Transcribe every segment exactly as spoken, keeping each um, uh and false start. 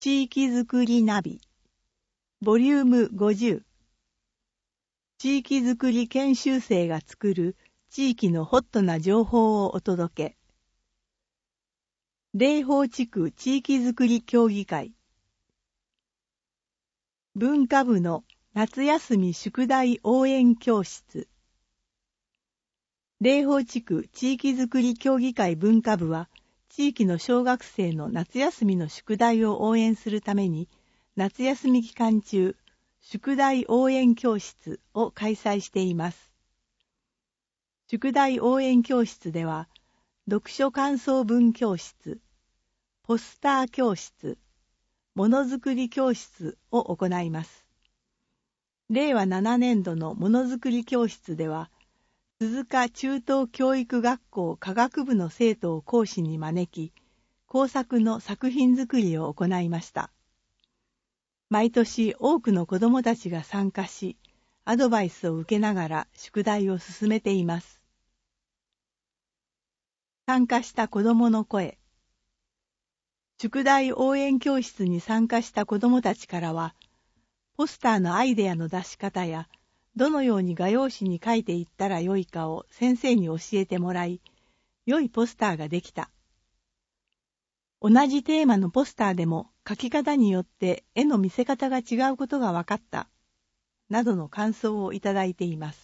地域づくりナビボリュームごじゅう地域づくり研修生が作る地域のホットな情報をお届け。霊宝地区地域づくり協議会文化部の夏休み宿題応援教室。霊宝地区地域づくり協議会文化部は地域の小学生の夏休みの宿題を応援するために夏休み期間中宿題応援教室を開催しています。宿題応援教室では読書感想文教室、ポスター教室、ものづくり教室を行います。れいわななねんどのものづくり教室では鈴鹿中等教育学校科学部の生徒を講師に招き、工作の作品作りを行いました。毎年多くの子どもたちが参加し、アドバイスを受けながら宿題を進めています。参加した子どもの声。宿題応援教室に参加した子どもたちからは、ポスターのアイデアの出し方や、どのように画用紙に書いていったらよいかを先生に教えてもらい、良いポスターができた。同じテーマのポスターでも書き方によって絵の見せ方が違うことが分かった。などの感想をいただいています。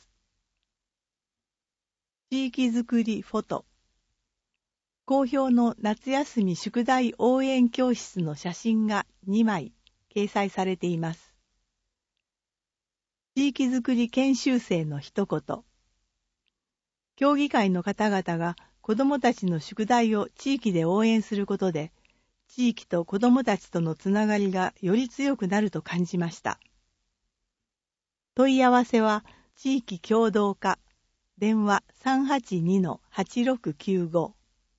地域づくりフォト。好評の夏休み宿題応援教室の写真がにまい掲載されています。地域づくり研修生の一言。協議会の方々が子どもたちの宿題を地域で応援することで、地域と子どもたちとのつながりがより強くなると感じました。問い合わせは地域協同課、電話 さんはちにのはちろくきゅうご。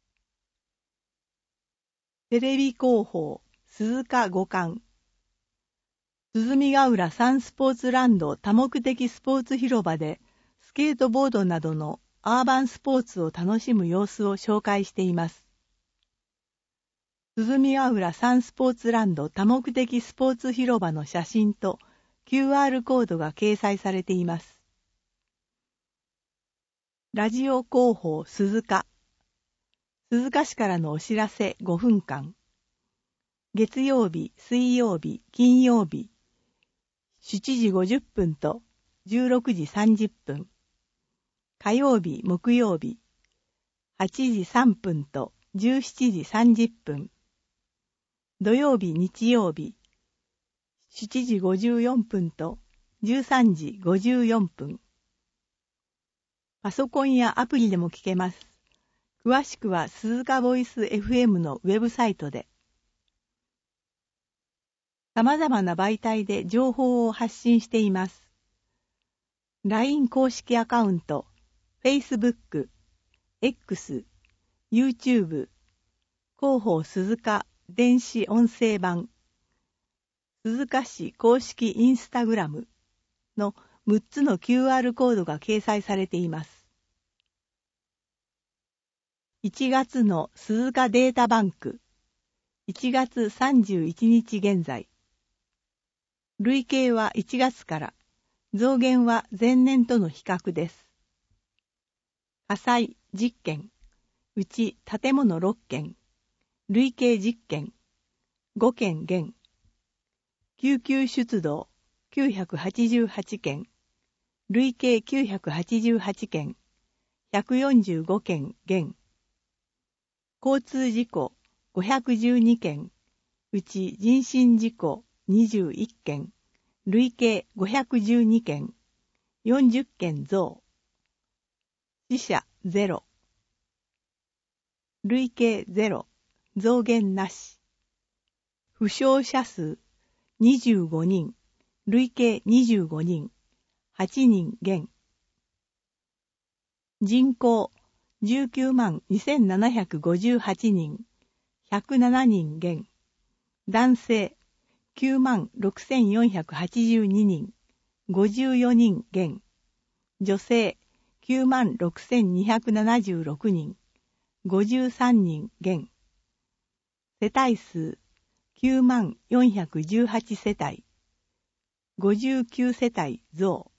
テレビ広報鈴鹿五冠。鼓ヶ浦サンスポーツランド多目的スポーツ広場でスケートボードなどのアーバンスポーツを楽しむ様子を紹介しています。鼓ヶ浦サンスポーツランド多目的スポーツ広場の写真と キューアール コードが掲載されています。ラジオ広報鈴鹿。鈴鹿市からのお知らせごふんかん。月曜日、水曜日、金曜日、しちじごじゅっぷんとじゅうろくじさんじゅっぷん。火曜日、木曜日、はちじさんぷんとじゅうしちじさんじゅっぷん。土曜日、日曜日、しちじごじゅうよんぷんとじゅうさんじごじゅうよんぷん。パソコンやアプリでも聞けます。詳しくは鈴鹿ボイス エフエム のウェブサイトで。様々な媒体で情報を発信しています。ライン 公式アカウント、Facebook、X、YouTube、広報鈴鹿電子音声版、鈴鹿市公式インスタグラムのむっつの キューアール コードが掲載されています。いちがつの鈴鹿データバンク、いちがつさんじゅういちにち現在。累計はいちがつから、増減は前年との比較です。火災じゅっけん、うち建物ろっけん、累計じゅっけん、ごけん減。救急出動きゅうひゃくはちじゅうはちけん、累計きゅうひゃくはちじゅうはちけん、ひゃくよんじゅうごけん減。交通事故ごひゃくじゅうにけん、うち人身事故にじゅういっけん、累計ごひゃくじゅうにけん、よんじゅっけん増。死者ゼロ。累計ゼロ、増減なし。負傷者数にじゅうごにん、累計にじゅうごにん、はちにん減。人口じゅうきゅうまんにせんななひゃくごじゅうはちにん、ひゃくななにん減。男性きゅうまんろくせんよんひゃくはちじゅうににん、ごじゅうよにん減。女性きゅうまんろくせんにひゃくななじゅうろくにん、ごじゅうさんにん減。世帯数きゅうまんよんひゃくじゅうはちせたい、ごじゅうきゅうせたい増。